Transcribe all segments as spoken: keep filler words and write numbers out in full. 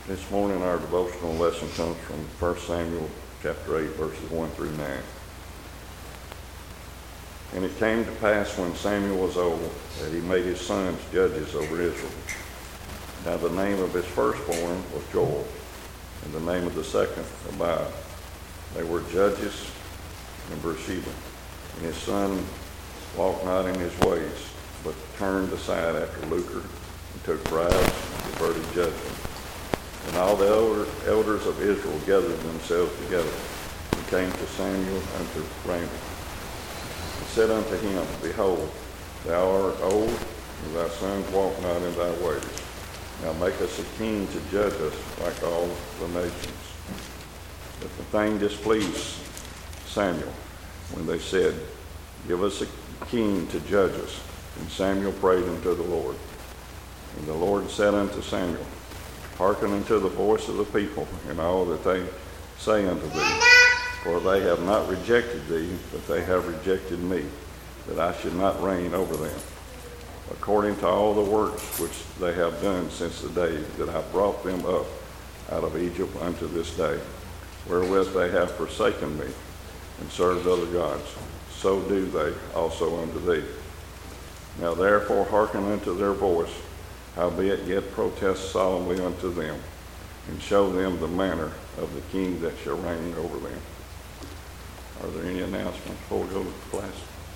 This morning our devotional lesson comes from First Samuel chapter eight, verses one through nine. And it came to pass when Samuel was old that he made his sons judges over Israel. Now the name of his firstborn was Joel, and the name of the second Abiah. They were judges in Beersheba. And his son walked not in his ways, but turned aside after lucre, and took bribes, and perverted judgment. And all the elder, elders of Israel gathered themselves together, and came to Samuel unto Ramah, and said unto him, Behold, thou art old, and thy sons walk not in thy ways. Now make us a king to judge us like all the nations. But the thing displeased Samuel, when they said, Give us a king to judge us. And Samuel prayed unto the Lord. And the Lord said unto Samuel, Hearken unto the voice of the people, and all that they say unto thee. For they have not rejected thee, but they have rejected me, that I should not reign over them, according to all the works which they have done since the day that I brought them up out of Egypt unto this day, wherewith they have forsaken me, and served other gods. So do they also unto thee. Now therefore hearken unto their voice, howbeit yet protest solemnly unto them, and show them the manner of the king that shall reign over them. Are there any announcements before we go to class?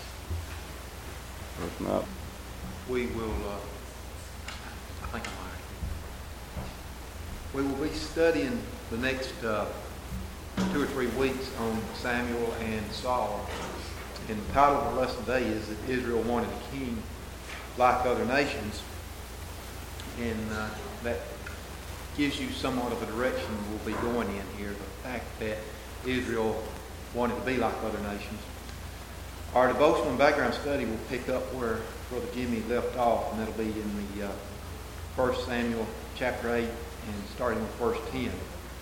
If not, we will, uh, I think I'm all right. We will be studying the next uh, two or three weeks on Samuel and Saul. And the title of the lesson today is that Israel wanted a king like other nations. And uh, that gives you somewhat of a direction we'll be going in here, the fact that Israel wanted to be like other nations. Our devotional and background study will pick up where Brother Jimmy left off, and that'll be in the uh, First Samuel chapter eight, and starting with verse ten.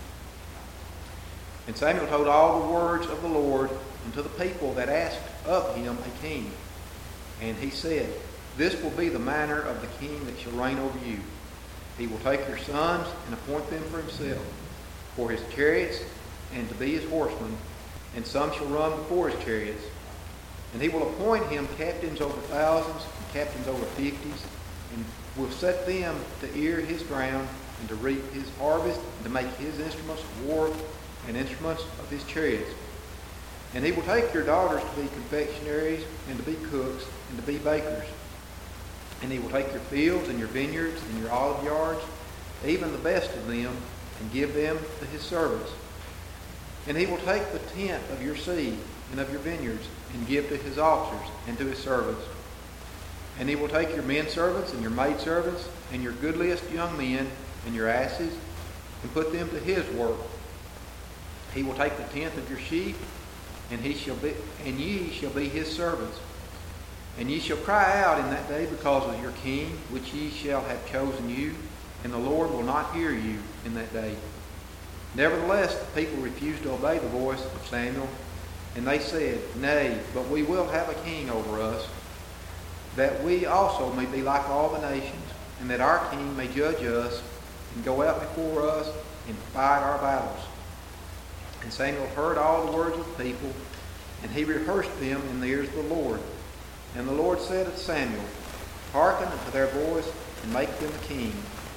And Samuel told all the words of the Lord unto the people that asked of him a king. And he said, This will be the manner of the king that shall reign over you. He will take your sons and appoint them for himself, for his chariots, and to be his horsemen, and some shall run before his chariots. And he will appoint him captains over thousands, and captains over fifties, and will set them to ear his ground, and to reap his harvest, and to make his instruments of war, and instruments of his chariots. And he will take your daughters to be confectionaries, and to be cooks, and to be bakers. And he will take your fields, and your vineyards, and your olive yards, even the best of them, and give them to his servants. And he will take the tenth of your seed, and of your vineyards, and give to his officers, and to his servants. And he will take your men servants, and your maid servants, and your goodliest young men, and your asses, and put them to his work. He will take the tenth of your sheep, and he shall be, and ye shall be his servants. And ye shall cry out in that day because of your king, which ye shall have chosen you, and the Lord will not hear you in that day. Nevertheless, the people refused to obey the voice of Samuel, and they said, Nay, but we will have a king over us, that we also may be like all the nations, and that our king may judge us, and go out before us, and fight our battles. And Samuel heard all the words of the people, and he rehearsed them in the ears of the Lord. And the Lord said to Samuel, Hearken unto their voice, and make them a king.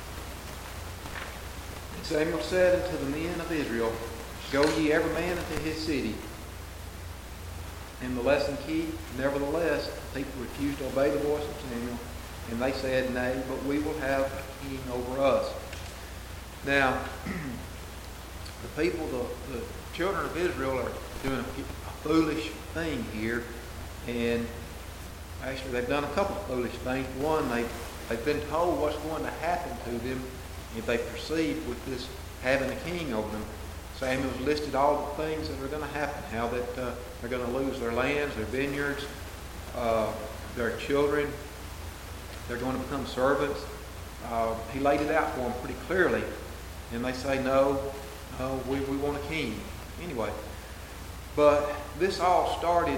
And Samuel said unto the men of Israel, Go ye every man into his city. And the lesson key, nevertheless, the people refused to obey the voice of Samuel, and they said, Nay, but we will have a king over us. Now, the people, the, the children of Israel are doing a, a foolish thing here, and actually they've done a couple of foolish things. One, they, they've been told what's going to happen to them if they proceed with this having a king over them. Samuel's listed all the things that are going to happen, how that uh, they're going to lose their lands, their vineyards, uh, their children, they're going to become servants. Uh, he laid it out for them pretty clearly, and they say, no, no we, we want a king. Anyway, but this all started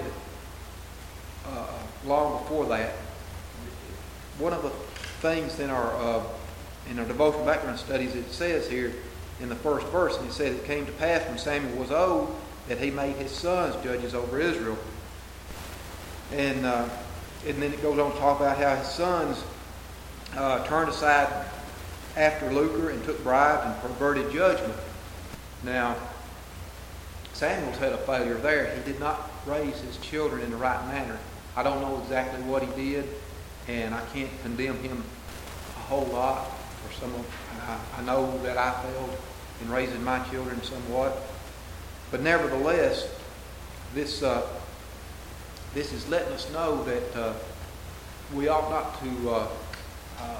uh, long before that. One of the things in our uh, in our devotional background studies, it says here in the first verse, and it says, it came to pass when Samuel was old that he made his sons judges over Israel. And uh, and then it goes on to talk about how his sons uh, turned aside after lucre and took bribes and perverted judgment. Now, Samuel's had a failure there. He did not raise his children in the right manner. I don't know exactly what he did, and I can't condemn him a whole lot for some of. I, I know that I failed in raising my children somewhat, but nevertheless, this uh, this is letting us know that uh, we ought not to uh, uh,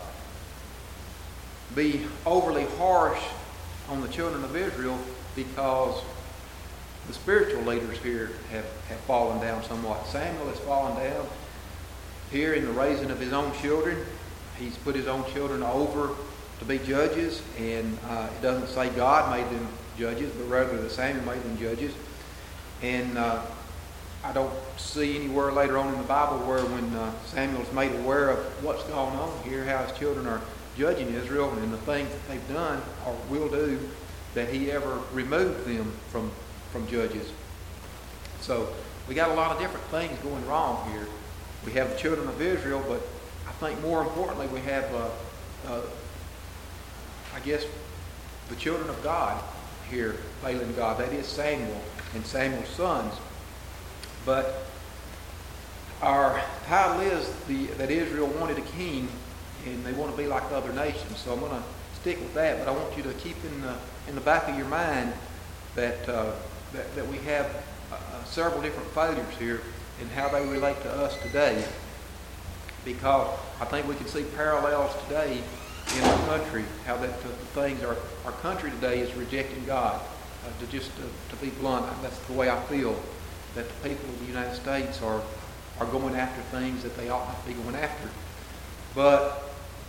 be overly harsh on the children of Israel, because the spiritual leaders here have, have fallen down somewhat. Samuel has fallen down here in the raising of his own children. He's put his own children over to be judges, and uh, it doesn't say God made them judges, but rather that Samuel made them judges. And uh, I don't see anywhere later on in the Bible where when uh, Samuel's made aware of what's going on here, how his children are judging Israel and the things that they've done or will do, that he ever removed them from, from judges. So we got a lot of different things going wrong here. We have the children of Israel, but I think more importantly we have, uh, uh, I guess, the children of God here failing God. That is Samuel and Samuel's sons. But our title is the, that Israel wanted a king, and they want to be like other nations. So I'm going to stick with that, but I want you to keep in the, in the back of your mind that, uh, that, that we have uh, several different failures here and how they relate to us today. Because I think we can see parallels today in our country, how that uh, things are, our country today is rejecting God. Uh, to just uh, to be blunt, that's the way I feel, that the people of the United States are, are going after things that they ought not to be going after. But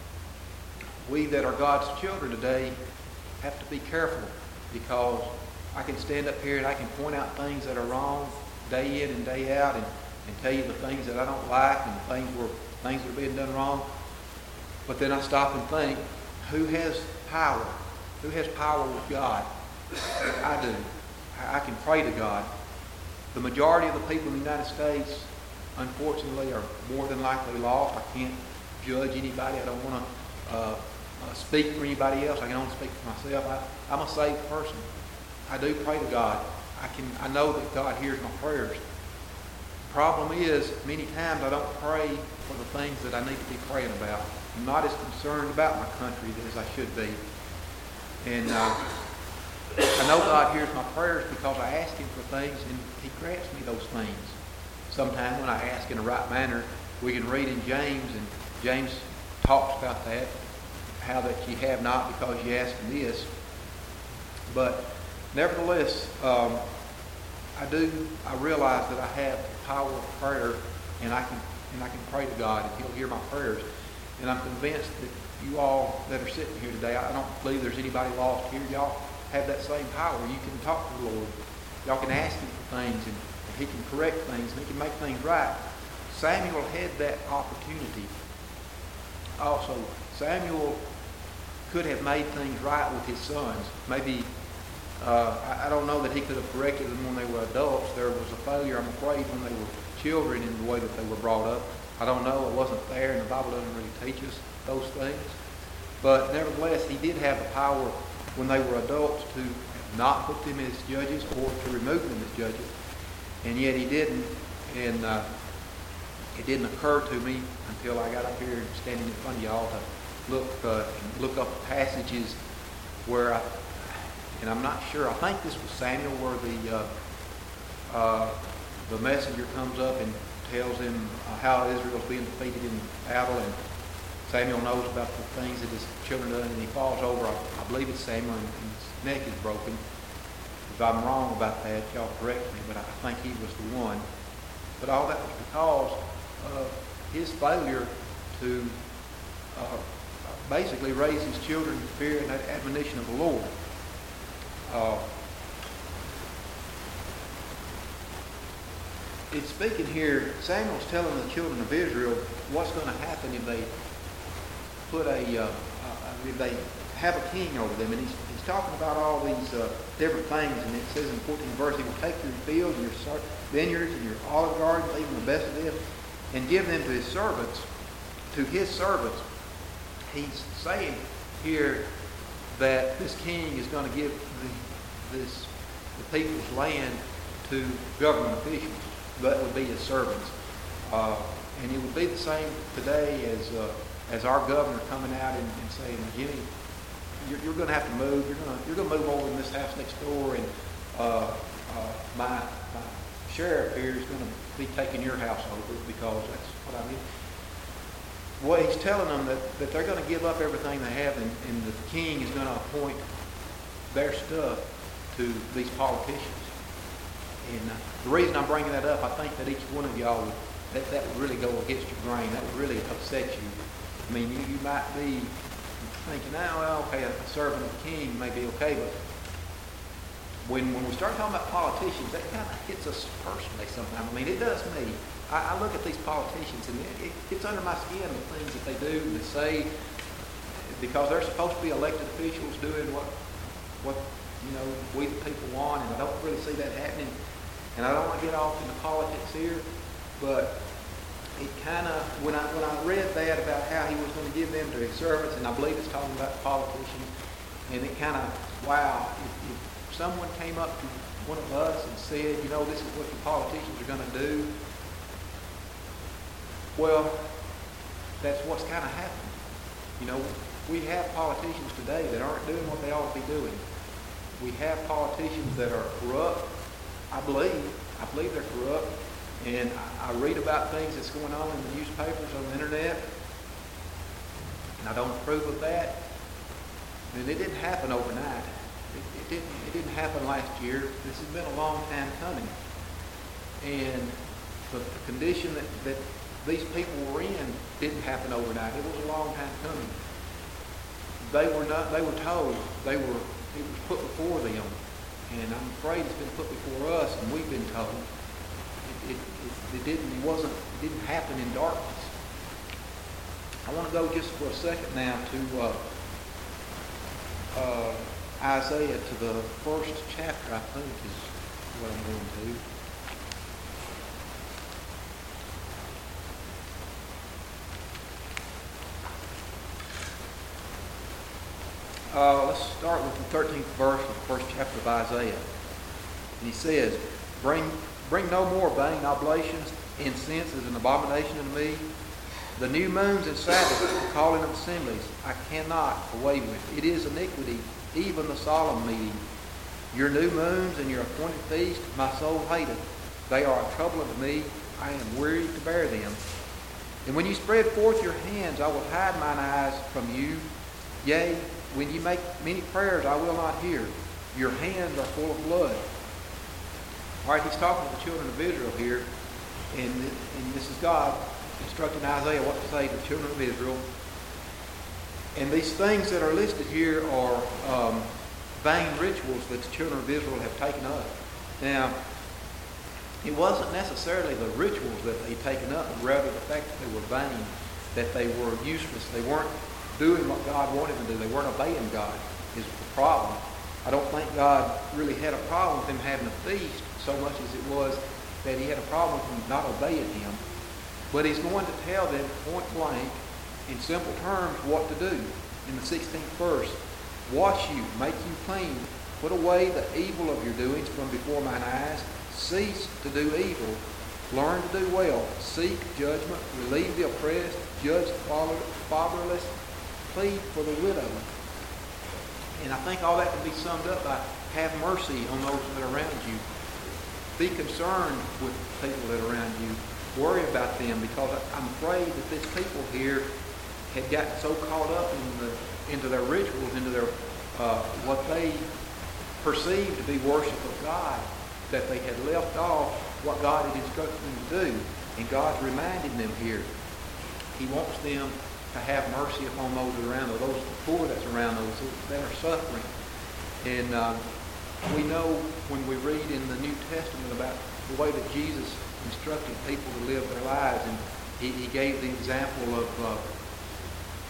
we that are God's children today have to be careful, because I can stand up here and I can point out things that are wrong day in and day out, and, and tell you the things that I don't like and the things where things that are being done wrong. But then I stop and think, who has power? Who has power with God? I do. I can pray to God. The majority of the people in the United States, unfortunately, are more than likely lost. I can't judge anybody. I don't want to uh, uh, speak for anybody else. I can only speak for myself. I, I'm a saved person. I do pray to God. I can. I know that God hears my prayers. The problem is, many times I don't pray for the things that I need to be praying about. I'm not as concerned about my country as I should be. And uh, I know God hears my prayers because I ask Him for things, and He grants me those things. Sometimes when I ask in the right manner, we can read in James, and James talks about that, how that ye have not because ye ask in this. But nevertheless, um, I do, I realize that I have the power of prayer, and I can and I can pray to God, and He'll hear my prayers. And I'm convinced that you all that are sitting here today, I don't believe there's anybody lost here. Y'all have that same power. You can talk to the Lord. Y'all can ask Him for things, and He can correct things, and He can make things right. Samuel had that opportunity. Also, Samuel could have made things right with his sons. Maybe, uh, I, I don't know that he could have corrected them when they were adults. There was a failure, I'm afraid, when they were children in the way that they were brought up. I don't know. I wasn't there, and the Bible doesn't really teach us those things. But nevertheless, he did have the power when they were adults to not put them as judges or to remove them as judges. And yet he didn't. And uh, it didn't occur to me until I got up here and standing in front of y'all to look uh, look up passages where I, and I'm not sure, I think this was Samuel, where the uh, uh, the messenger comes up and tells him uh, how Israel's being defeated in battle, and Samuel knows about the things that his children done, and he falls over. I, I believe it's Samuel, and, and his neck is broken. If I'm wrong about that, y'all correct me, but I think he was the one. But all that was because of his failure to uh, basically raise his children in fear and admonition of the Lord. Uh, it's speaking here, Samuel's telling the children of Israel what's going to happen if they put a, uh, they have a king over them. And he's, he's talking about all these uh, different things. And it says in the fourteenth verse, he will take your fields, your vineyards, and your olive gardens, even the best of them, and give them to his servants, to his servants. He's saying here that this king is going to give the, this, the people's land to government officials. That would be his servants. Uh, and it would be the same today as uh, as our governor coming out and, and saying, Jimmy, you're, you're going to have to move. You're going to you're going to move over in this house next door, and uh, uh, my, my sheriff here is going to be taking your house over because that's what I mean. Well, he's telling them that, that they're going to give up everything they have, and, and the king is going to appoint their stuff to these politicians. And uh, the reason I'm bringing that up, I think that each one of y'all, would, that, that would really go against your grain. That would really upset you. I mean, you, you might be thinking, oh, well, okay, a servant of the king may be okay, but when when we start talking about politicians, that kind of hits us personally sometimes. I mean, it does me. I, I look at these politicians, and it, it gets under my skin, the things that they do, and they say, because they're supposed to be elected officials doing what, what you know, we the people want, and I don't really see that happening. And I don't want to get off into politics here, but it kind of, when I when I read that about how he was going to give them to his servants, and I believe it's talking about politicians, and it kind of, wow, if, if someone came up to one of us and said, you know, this is what the politicians are going to do, well, that's what's kind of happened. You know, we have politicians today that aren't doing what they ought to be doing. We have politicians that are corrupt. I believe, I believe they're corrupt. And I, I read about things that's going on in the newspapers, on the internet, and I don't approve of that. And it didn't happen overnight. It, it didn't. It didn't happen last year. This has been a long time coming. And the, the condition that, that these people were in didn't happen overnight. It was a long time coming. They were not. They were told. They were. It was put before them, and I'm afraid it's been put before us, and we've been told. It, it, it, it didn't. It wasn't. It didn't happen in darkness. I want to go just for a second now to uh, uh, Isaiah, to the first chapter. I think is what I'm going to. Uh, let's start with the thirteenth verse of the first chapter of Isaiah. And he says, Bring bring no more vain oblations. Incense is an abomination unto me. The new moons and Sabbaths, the calling of assemblies, I cannot away with. It is iniquity, even the solemn meeting. Your new moons and your appointed feast, my soul hateth. They are a trouble unto me. I am weary to bear them. And when you spread forth your hands, I will hide mine eyes from you. Yea, when you make many prayers, I will not hear. Your hands are full of blood. All right, he's talking to the children of Israel here, and, and this is God instructing Isaiah what to say to the children of Israel. And these things that are listed here are um, vain rituals that the children of Israel have taken up. Now, it wasn't necessarily the rituals that they'd taken up, but rather the fact that they were vain, that they were useless. They weren't doing what God wanted them to do. They weren't obeying God is the problem. I don't think God really had a problem with them having a feast so much as it was that he had a problem with them not obeying him. But he's going to tell them point blank, in simple terms, what to do. In the sixteenth verse, Watch you, make you clean, put away the evil of your doings from before mine eyes, cease to do evil, learn to do well, seek judgment, relieve the oppressed, judge the fatherless, plead for the widow. And I think all that can be summed up by have mercy on those that are around you. Be concerned with people that are around you. Worry about them, because I'm afraid that these people here had gotten so caught up in the, into their rituals, into their uh, what they perceived to be worship of God, that they had left off what God had instructed them to do. And God's reminding them here. He wants them to have mercy upon those around them, those poor that's around those that are suffering. And uh, we know when we read in the New Testament about the way that Jesus instructed people to live their lives, and he, he gave the example of uh,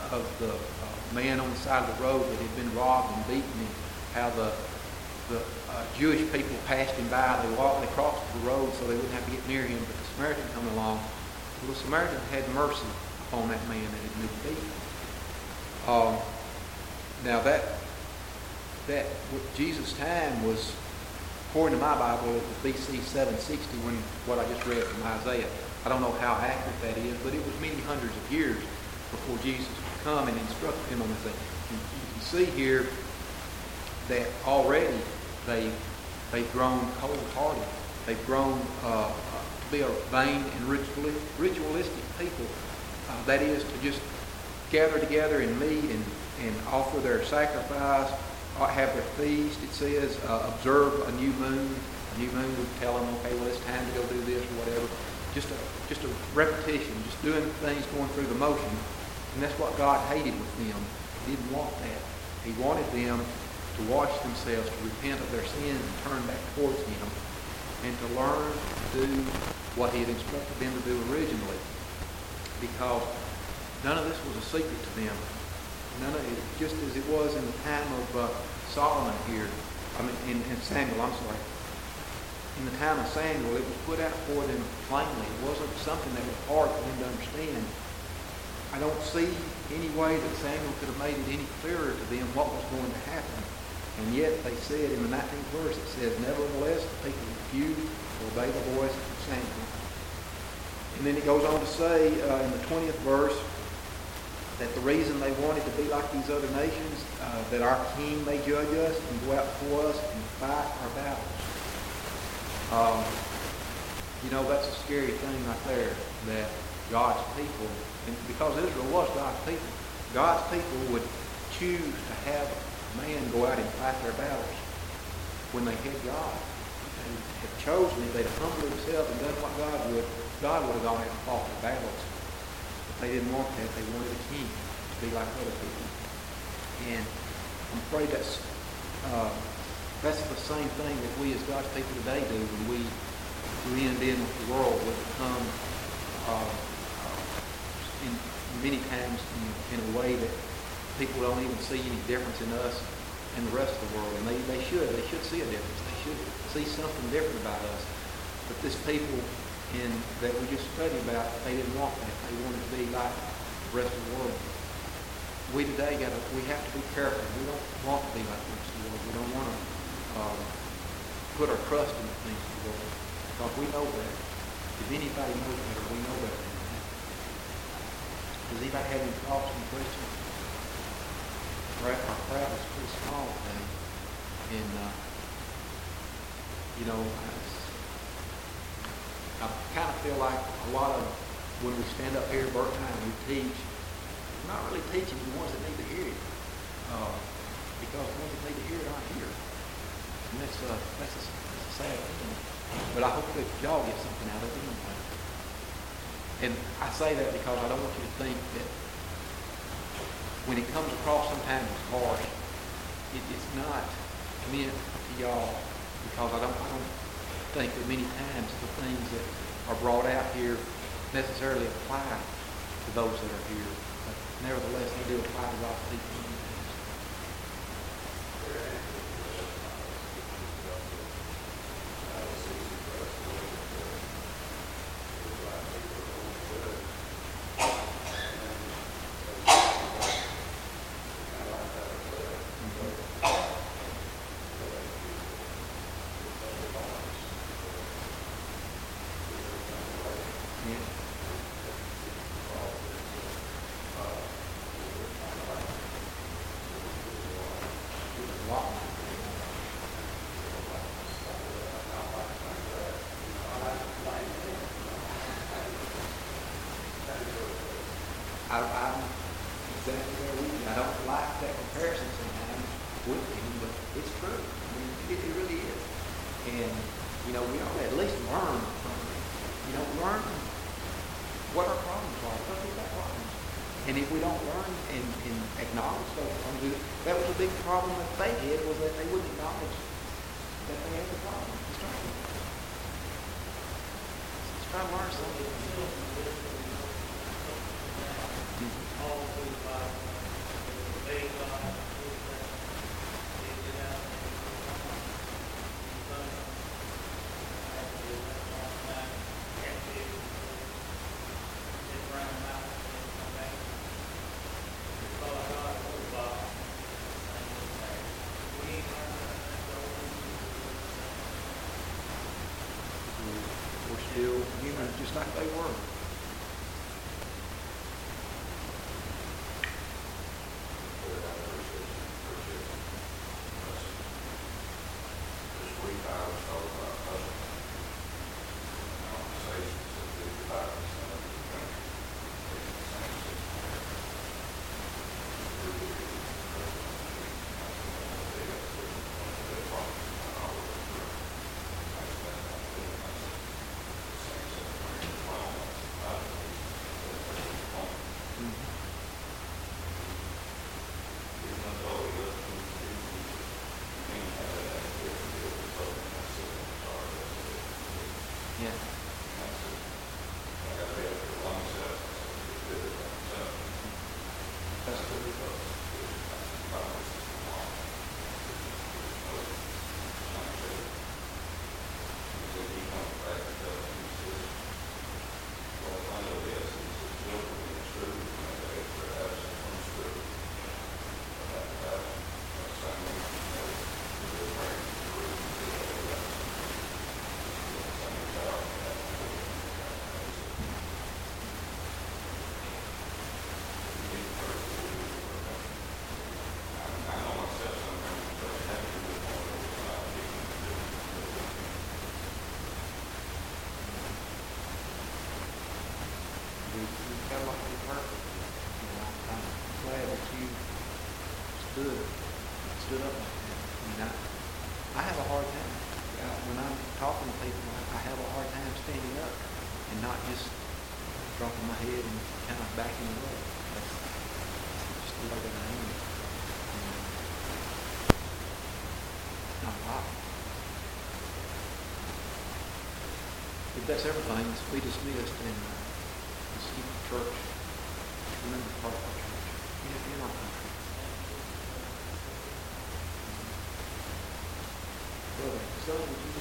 of the uh, man on the side of the road that had been robbed and beaten, and how the the uh, Jewish people passed him by. They walked, they crossed the road so they wouldn't have to get near him. But the Samaritan come along. Well, the Samaritan had mercy upon that man that had been beaten. Um, now that that Jesus' time was, according to my Bible, it was B C seven sixty when what I just read from Isaiah. I don't know how accurate that is, but it was many hundreds of years before Jesus would come and instruct him on this thing. You, you can see here that already they they've grown cold-hearted. They've grown uh, uh, to be a vain and ritualistic, ritualistic people. Uh, that is to just gather together and meet and, and offer their sacrifice, uh, have their feast. It says uh, observe a new moon. A new moon would tell them, okay, well, it's time to go do this or whatever. Just a just a repetition, just doing things, going through the motion. And that's what God hated with them. He didn't want that. He wanted them to wash themselves, to repent of their sins and turn back towards Him, and to learn to do what He had instructed them to do originally. Because none of this was a secret to them. None of it, just as it was in the time of uh, Solomon here, I mean, in, in Samuel, I'm sorry. In the time of Samuel, it was put out for them plainly. It wasn't something that was hard for them to understand. I don't see any way that Samuel could have made it any clearer to them what was going to happen. And yet they said in the nineteenth verse, it says, nevertheless, the people refused to obey the voice of Samuel. And then it goes on to say uh, in the twentieth verse that the reason they wanted to be like these other nations, uh, that our king may judge us and go out before us and fight our battles. Um, you know, that's a scary thing right there, that God's people, and because Israel was God's people, God's people would choose to have man go out and fight their battles when they had God. They had chosen it, they'd humbled themselves and done what God would. God would have gone out and fought their battles. But they didn't want that. They wanted a king to be like other people. And I'm afraid that's uh, that's the same thing that we as God's people today do when we blend in with the world. We become uh, in many times in, in a way that people don't even see any difference in us and the rest of the world. And they, they should. They should see a difference. They should see something different about us. But this people in, that we just studied about, they didn't want that. They wanted to be like the rest of the world. We today got to, we have to be careful. We don't want to be like the rest of the world. We don't want to uh, put our trust in the things of the world. Because we know better. If anybody knows better, we know better than that. Does anybody have any thoughts on questions? Our crowd is pretty small today. And, uh, you know, I, I kind of feel like a lot of, when we stand up here, Bert and I, and we teach, we're not really teaching the ones that need to hear it. Uh, because the ones that need to hear it aren't here. And that's, uh, that's, a, that's a sad thing. But I hope that y'all get something out of it anyway. And I say that because I don't want you to think that when it comes across sometimes as harsh, it, it's not meant to y'all, because I don't, I don't think that many times the things that are brought out here necessarily apply to those that are here. But nevertheless, they do apply to God's people many times. I, I'm exactly there with you. I don't like that comparison sometimes with him, but it's true. I mean, it, it really is. And, you know, we ought to at least learn from it. You know, learn what our problems are. Because we've got problems. And if we don't learn and, and acknowledge those problems, that was a big problem that they had, was that they wouldn't acknowledge that they had the problem. Let's try to, let's try to learn something. all through the Bible. Obey God, obey God. They get out and they go on. You come on. I have to do that all the time. Can't be able to sit around the house and then come back. Because God knows God. We ain't learned nothing. Don't we? We're still humans just like they were. Yeah. That's good. We, we felt like we were perfect. You know, I'm glad that you stood, stood up like that. I mean, I, I have a hard time. Uh, when I'm talking to people, I, I have a hard time standing up and not just dropping my head and kind of backing away. That's just the way that I am. And it's not right. If that's everything, let's be dismissed and uh, let's keep the church. Remember part of our church. Yeah, in our country. Brother, so would you